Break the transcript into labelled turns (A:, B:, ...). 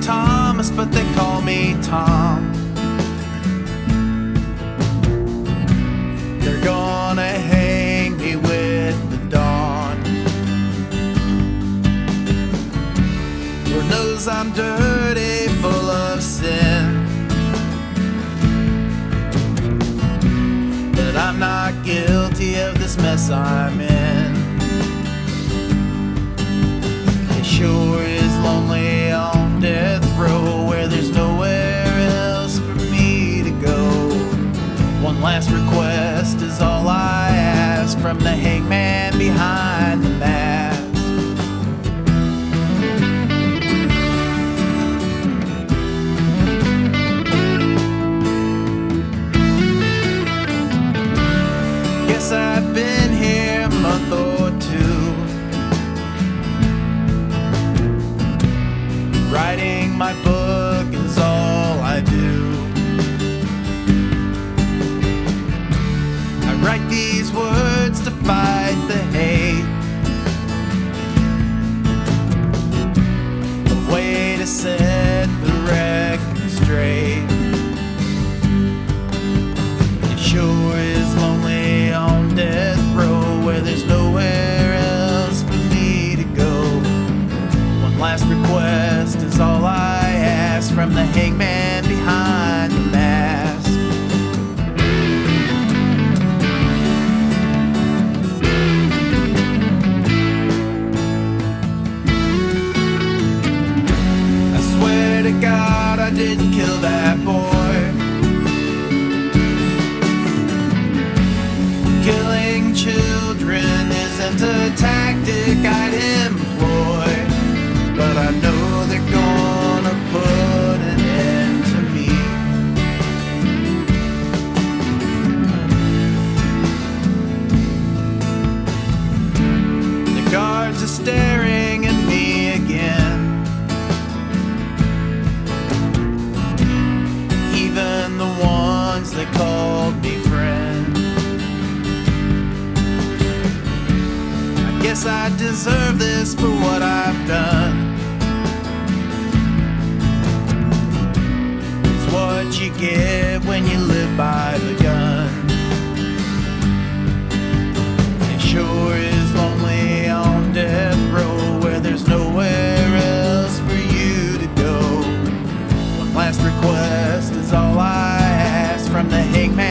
A: Thomas, but they call me Tom. They're gonna hang me with the dawn. Lord knows I'm dirty, full of sin, but I'm not guilty of this mess I'm in. It sure is lonely on death row, where there's nowhere else for me to go. One last request is all I ask from the hangman behind the mask. Guess I've been here a month or two, writing my book is all I do. I write these words to fight the hate, a way to set the record straight. It sure is lonely on death row, where there's nowhere else for me to go. One last request is all I ask from the hangman behind the mask. I swear to God I didn't kill that boy. Killing children isn't a tactic I'd employ, but I know they're gonna put an end to me. The guards are staring at me again, even the ones that called me friend. I guess I deserve this for what I've done. It's what you get when you live by the gun. It sure is lonely on death row, where there's nowhere else for you to go. One last request is all I ask from the hangman